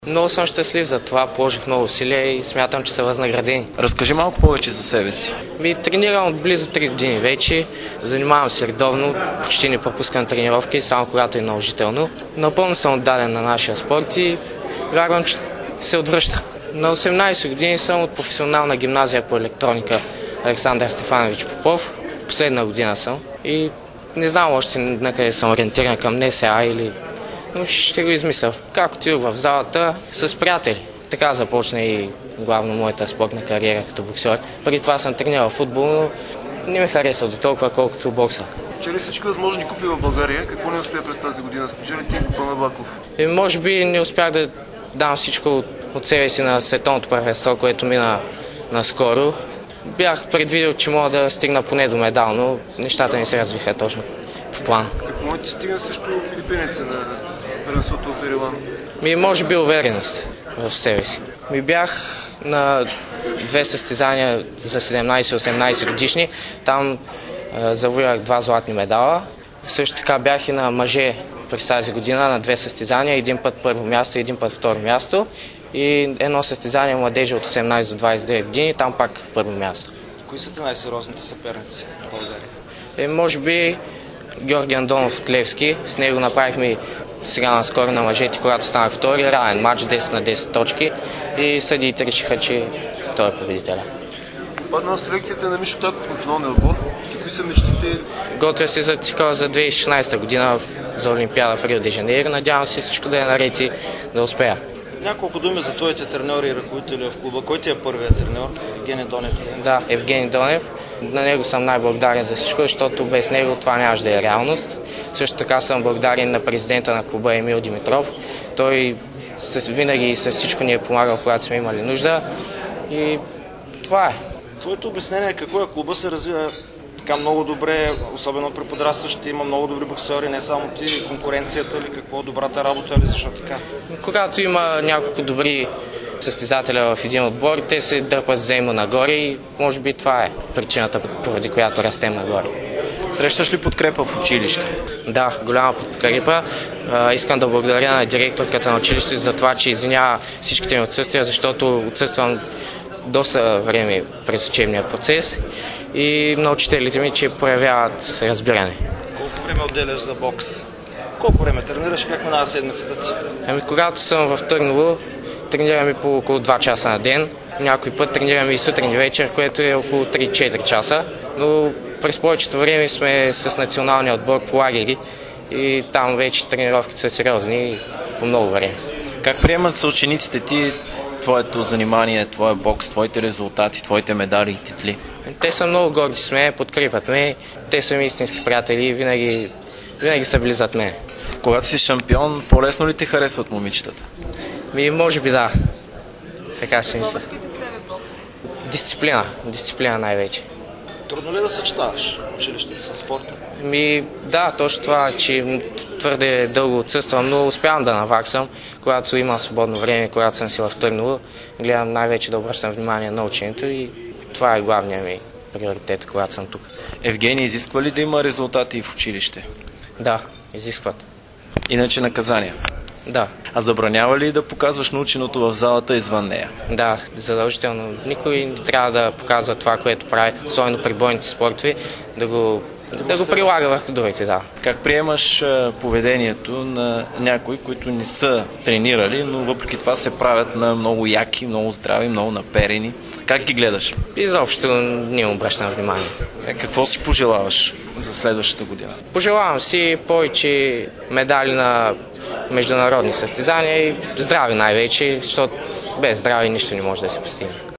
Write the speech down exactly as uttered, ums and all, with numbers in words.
Много съм щастлив за това, положих много усилия и смятам, че са възнаградени. Разкажи малко повече за себе си. Ми тренирам от близо три години вече, занимавам се редовно, почти не пропускам тренировки, само когато е наложително. Напълно съм отдаден на нашия спорт и вярвам, че се отвръща. На осемнадесет години съм от професионална гимназия по електроника Александър Стефанович Попов. Последна година съм и не знам още на къде съм ориентиран, към НСА или... Но ще го измисля. Как отидох в залата с приятели. Така започна и главно моята спортна кариера като боксер. Преди това съм тренирал футбол, но не ме харесал до толкова, колкото бокса. Спечели всички възможни купи в България. Какво не успя през тази година? Спечели ти Купа на Баков? И може би не успях да дам всичко от себе си на световното първенство, което мина наскоро. Бях предвидел, че мога да стигна поне до медал, но нещата не се развиха точно по план. Какво ти стигна също филипинеца на първенството в Ереван? Ми може би увереност в себе си. Ми бях на две състезания за седемнадесет-осемнадесет годишни. Там е, завоювах два златни медала. Също така бях и на мъже през тази година на две състезания. Един път първо място, един път второ място. И едно състезание младежи от осемнадесет до двадесет и девет години, там пак първо място. Кои са ти най-сериозните съперници в България? Е, може би Георги Андонов от Левски. С него направихме сега наскоро на мъжете, когато станах втори, равен матч, десет на десет точки и съдиите решиха, че той е победителя. Падна в селекцията на Мишо Таков на националния отбор. Какви са мечтите? Готвя се за цикъл за две хиляди и шестнадесета година за Олимпиада в Рио де Жанейро. Надявам се всичко да е наред и да успея. Няколко думи за твоите треньори и ръководители в клуба. Кой ти е първият треньор? Евгений Донев ли? Да, Евгений Донев. На него съм най-благодарен за всичко, защото без него това нямаше да е реалност. Също така съм благодарен на президента на клуба Емил Димитров. Той с, винаги с всичко ни е помагал, когато сме имали нужда. И това е. Твоето обяснение какво е? Клуба се развива така много добре, особено при подрастващите, има много добри боксери, не само ти, конкуренцията ли, какво, добрата работа ли, защо така? Когато има няколко добри състезателя в един отбор, те се дърпат взаимно нагоре и може би това е причината, поради която растем нагоре. Срещаш ли подкрепа в училище? Да, голяма подкрепа. Искам да благодаря на директорката на училище за това, че извинява всичките ми отсъствия, защото отсъствам доста време през учебния процес и на учителите ми, че проявяват разбиране. Колко време отделяш за бокс? Колко време тренираш? Как минава седмицата ти? Ами, когато съм в Търново, тренираме по около два часа на ден. Някой път тренираме и сутрин и вечер, което е около три-четири часа. Но през повечето време сме с националния отбор по лагери и там вече тренировките са сериозни по много време. Как приемат са учениците ти твоето занимание, твоя бокс, твоите резултати, твоите медали и титли? Те са много горди с мен, подкрепят ме. Те са ми истински приятели и винаги, винаги са били зад мен. Когато си шампион, по-лесно ли те харесват момичетата? Ми, може би да. Така си мисля. Дисциплина. Дисциплина най-вече. Трудно ли да съчетаваш училището със спорта? Ми, да, точно това, че твърде дълго отсъствам, но успявам да наваксам. Когато имам свободно време, когато съм си в Търново, гледам най-вече да обръщам внимание на ученето и това е главният ми приоритет, когато съм тук. Евгений, изисква ли да има резултати в училище? Да, изискват. Иначе наказания? Да. А забранява ли да показваш наученото в залата извън нея? Да, задължително. Никой не трябва да показва това, което прави, особено при бойните спортове, да го, да го прилага върху другите, да. Как приемаш поведението на някои, които не са тренирали, но въпреки това се правят на много яки, много здрави, много наперени? Как ги гледаш? Изобщо не обръщам внимание. Е, какво си пожелаваш за следващата година? Пожелавам си повече медали на международни състезания и здраве най-вече, защото без здраве нищо не може да се постигне.